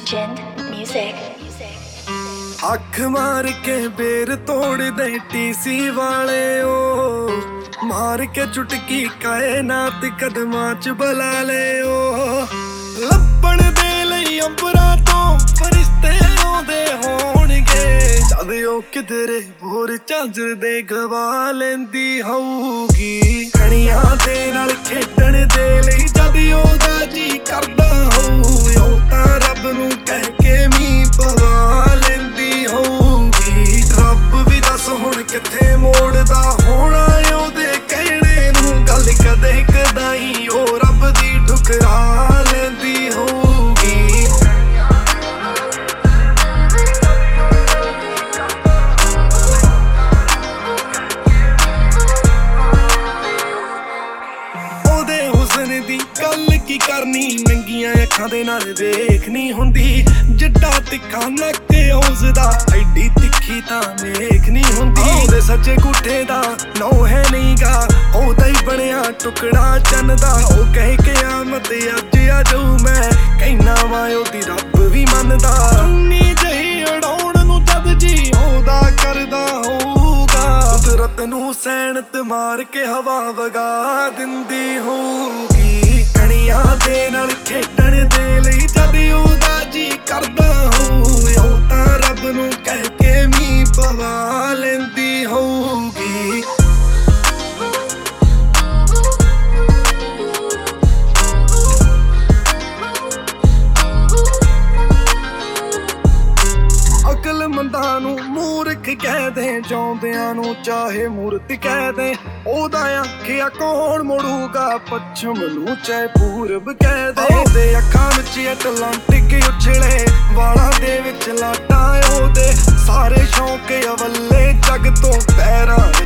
Gent Music. ਅੱਖ ਮਾਰ ਕੇ ਬੇਰ ਤੋੜਦੇ ਟੀਸੀ ਵਾਲੇ ਓ ਮਾਰ ਕੇ ਚੁਟਕੀ ਕਾਇਨਾਤ ਕਦਮਾਂ ਚ ਬੁਲਾ ਲੈ ਓ ਲੱਭਣ ਦੇ ਲਈ ਅੰਬਰਾਂ ਤੋਂ ਫਰਿਸ਼ਤੇ ਆਉਂਦੇ ਹੋਣਗੇ ਜਦ ਉਹ ਕਿਧਰੇ ਹੋਰ ਝਾਂਜਰਦੇ ਗਵਾ ਲੈਂਦੀ ਹੋਊਗੀ ਕਣੀਆਂ ਦੇ ਨਾਲ ਖੇਡਣ ਦੇ ਲਈ ਜਦ ਉਹਦਾ ਜੀ ਕਰਦਾ ਹੋਊ ਉਹ ਤਾਂ ਰੱਬ ਨੂੰ ਕਹਿ ਕੇ ਮੀਂਹ ਪਵਾ ਲੈਂਦੀ ਹੋਊਗੀ ਰੱਬ ਵੀ ਦੱਸ ਹੁਣ ਕਿੱਥੇ ਮੋੜਦਾ ਹੋਣਾ ਉਹਦੇ ਕਹਿਣੇ ਨੂੰ ਗੱਲ ਕਦੇ ਕਦਾਈ ਉਹ ਰੱਬ ਦੀ ਠੁਕਰਾ ਲੈਂਦੀ ਹੋਊਗੀ ਉਹਦੇ ਹੁਸਨ ਦੀ ਗੱਲ ਕੀ ਕਰਨੀ ਨੰਗੀਆਂ ਅੱਖਾਂ ਦੇ ਨਾਲ ਵੇਖਣੀ ਹੁੰਦੀ ਜਿੱਡਾ ਤਿੱਖਾ ਨੱਕ ਉਸਦਾ ਐਡੀ ਤਿੱਖੀ ਤਾਂ ਵੇਖ ਨਹੀਂ ਹੁੰਦੀ ਉਹਦੇ ਸੱਚੇ ਗੁੱਠੇ ਦਾ ਨੋ ਹੈ ਨਹੀਂਗਾ ਉਹਦਾ ਹੀ ਬਣਿਆ ਟੁਕੜਾ ਚੰਨ ਦਾ ਉਹ ਕਹੇ ਕਿਆਮਤ ਅੱਜ ਆ ਜਾਊ ਮੈਂ ਕਹਿਣਾ ਵਾ ਉਹਦੀ ਰੱਬ ਵੀ ਮੰਨਦਾ ਨੀ ਜਹੀ ਉਡਾਉਣ ਨੂੰ ਜਦ ਜੀ ਉਹਦਾ ਕਰਦਾ ਹੋਊਗਾ ਕੁਦਰਤ ਨੂੰ ਸੈਨਤ ਮਾਰ ਕੇ ਹਵਾ ਵਗਾ ਦਿੰਦੀ ਹੋਊਗੀ ਕਣੀਆਂ ਦੇ ਨਾਲ ਖੇਡਣ ਦੇ ਲਈ ਜਦ ਉਹਦਾ ਜੀ ਕਰਦਾ ਹੋਊ ਉਹ ਤਾਂ ਰੱਬ ਨੂੰ ਕਹਿ ਕੇ ਮੀਂਹ ਪਵਾ ਲੈਂਦੀ ਹੋਊਗੀ ਅਕਲਮੰਦਾਂ ਨੂੰ ਮੂਰਖ ਕਹਿ ਦੇ ਚਾਹੁੰਦਿਆਂ ਨੂੰ ਚਾਹੇ ਮੂਰਤ ਕਹਿ ਦੇ ਉਹਦਾ ਆਖਿਆ ਕੌਣ ਮੋੜੂਗਾ ਪੱਛਮ ਨੂੰ ਚਾਹੇ ਪੂਰਬ ਕਹਿ ਦੇ ਉਹਦੇ ਅੱਖਾਂ ਵਿੱਚ ਐਟਲਾਂਟਿਕ ਉਛਲੇ ਵਾਲਾਂ ਦੇ ਵਿੱਚ ਲਾਟਾਂ ਉਹਦੇ ਸਾਰੇ ਸ਼ੌਂਕ ਅਵੱਲੇ ਜੱਗ ਤੋਂ ਪੈਰਾਂ